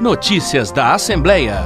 Notícias da Assembleia.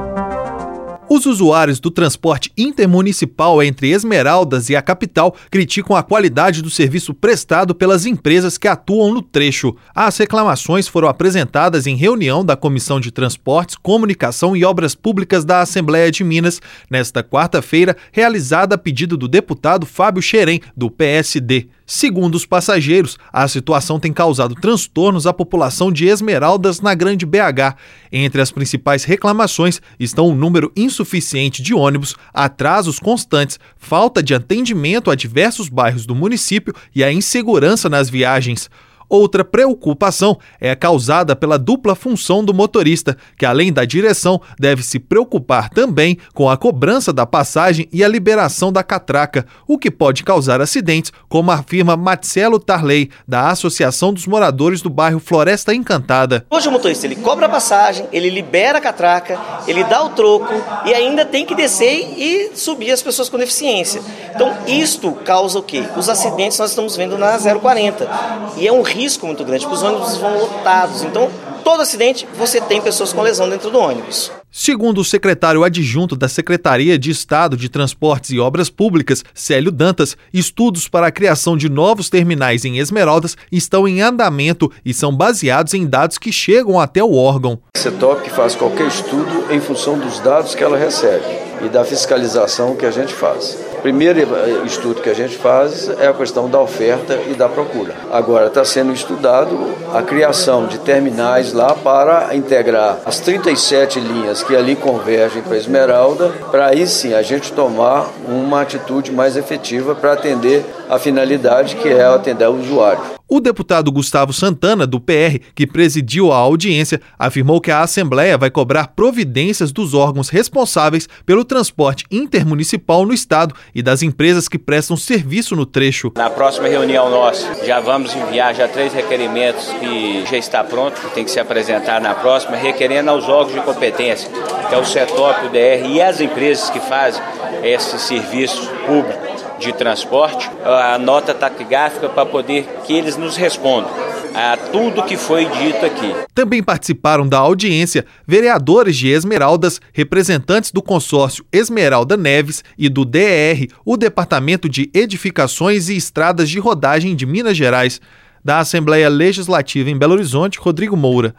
Os usuários do transporte intermunicipal entre Esmeraldas e a capital criticam a qualidade do serviço prestado pelas empresas que atuam no trecho. As reclamações foram apresentadas em reunião da Comissão de Transportes, Comunicação e Obras Públicas da Assembleia de Minas, nesta quarta-feira, realizada a pedido do deputado Fábio Xerém, do PSD. Segundo os passageiros, a situação tem causado transtornos à população de Esmeraldas na Grande BH. Entre as principais reclamações estão o número insuficiente de ônibus, atrasos constantes, falta de atendimento a diversos bairros do município e a insegurança nas viagens. Outra preocupação é causada pela dupla função do motorista, que além da direção, deve se preocupar também com a cobrança da passagem e a liberação da catraca, o que pode causar acidentes, como afirma Marcelo Tarley, da Associação dos Moradores do bairro Floresta Encantada. Hoje o motorista ele cobra a passagem, ele libera a catraca, ele dá o troco e ainda tem que descer e subir as pessoas com deficiência. Então isto causa o quê? Os acidentes nós estamos vendo na 040 e é um risco muito grande, porque os ônibus vão lotados. Então, todo acidente, você tem pessoas com lesão dentro do ônibus. Segundo o secretário adjunto da Secretaria de Estado de Transportes e Obras Públicas, Célio Dantas, estudos para a criação de novos terminais em Esmeraldas estão em andamento e são baseados em dados que chegam até o órgão. A CETOP faz qualquer estudo em função dos dados que ela recebe e da fiscalização que a gente faz. O primeiro estudo que a gente faz é a questão da oferta e da procura. Agora está sendo estudado a criação de terminais lá para integrar as 37 linhas que ali convergem para Esmeralda, para aí sim a gente tomar uma atitude mais efetiva para atender a finalidade que é atender o usuário. O deputado Gustavo Santana, do PR, que presidiu a audiência, afirmou que a Assembleia vai cobrar providências dos órgãos responsáveis pelo transporte intermunicipal no estado e das empresas que prestam serviço no trecho. Na próxima reunião nossa, já vamos enviar 3 requerimentos que já está pronto, que tem que se apresentar na próxima, requerendo aos órgãos de competência, que é o CETOP, o DR e as empresas que fazem esse serviço público de transporte, a nota taquigráfica para poder que eles nos respondam a tudo que foi dito aqui. Também participaram da audiência vereadores de Esmeraldas, representantes do consórcio Esmeralda Neves e do DR, o Departamento de Edificações e Estradas de Rodagem de Minas Gerais. Da Assembleia Legislativa em Belo Horizonte, Rodrigo Moura.